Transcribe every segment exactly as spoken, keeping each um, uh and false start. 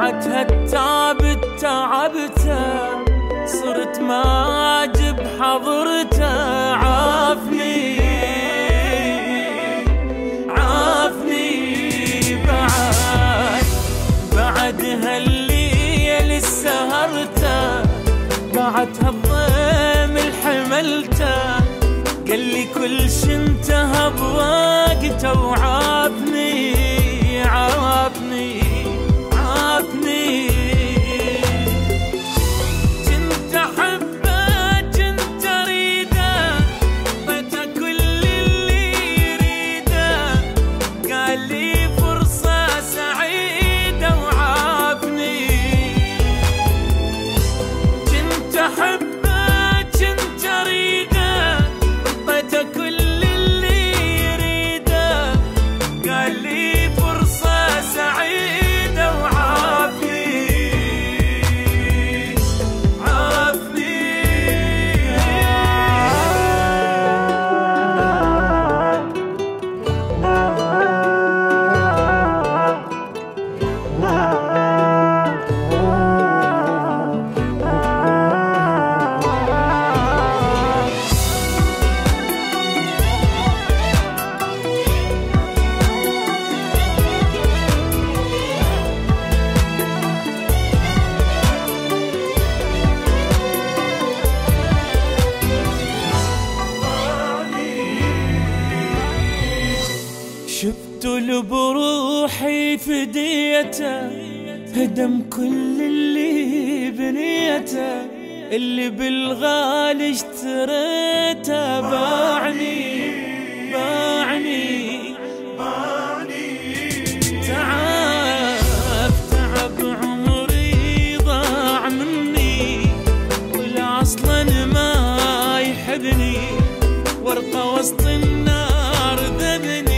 بعدها تعبت تعبته صرت ما اجب حضرته عافني عافني بعد بعد هالليل سهرته بعد هالضيم حملته قال لي كل شي انتهى بوقته وعافني عافني عافني كنت احبه كنت اريده اعطيته كل اللي يريده قال لي فرصة سعيدة وعافني كنت احبه كنت اريده اعطيته كل اللي يريده قال لي فرصة سعيدة وعافني عافني شفت بروحي فديته هدم كل اللي بنيته اللي بالغالي اشتريته باعني باعني تعب تعب عمري ضاع مني ولا اصلا ما يحبني ورقة وسط النار ذبني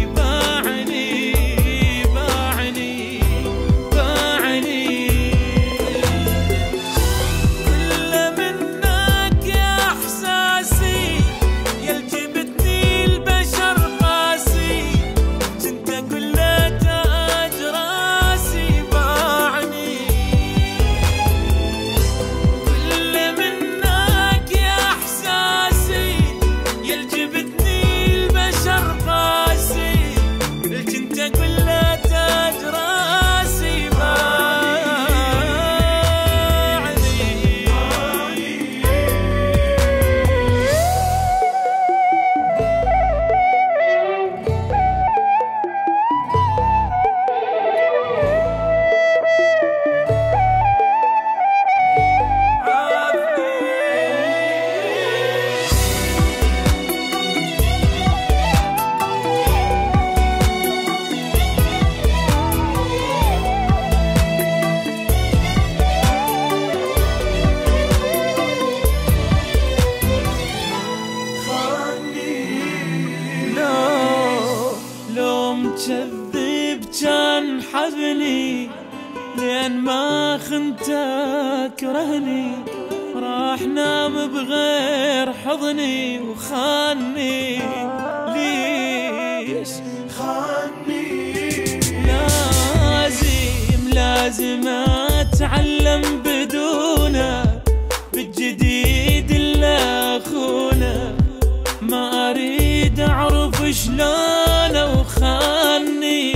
مكذب كان حذني لين ما خنته كرهني راح نام بغير حضني وخاني ليش خاني لازم لازم اتعلم بدونه بالجديد اللي اخونه ما اريد اعرف شلونه وخاني